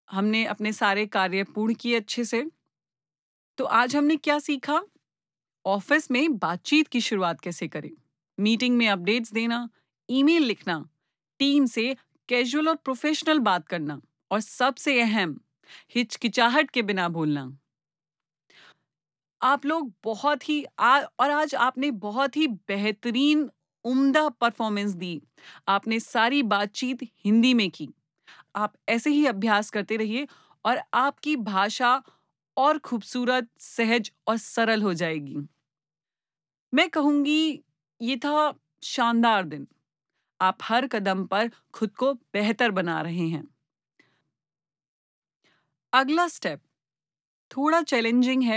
हमने अपने सारे कार्य पूर्ण किए अच्छे से। तो आज हमने क्या सीखा? ऑफिस में बातचीत की शुरुआत कैसे करें, मीटिंग में अपडेट्स देना, ईमेल लिखना, टीम से कैजुअल और प्रोफेशनल बात करना और सबसे अहम, हिचकिचाहट के बिना बोलना। आप लोग बहुत ही और आज आपने बहुत ही बेहतरीन उम्दा परफॉर्मेंस दी। आपने सारी बातचीत हिंदी में की। आप ऐसे ही अभ्यास करते रहिए और आपकी भाषा और खूबसूरत, सहज और सरल हो जाएगी। मैं कहूँगी ये था शानदार दिन। आप हर कदम पर खुद को बेहतर बना रहे हैं। अगला स्टेप थोड़ा चैलेंजिंग है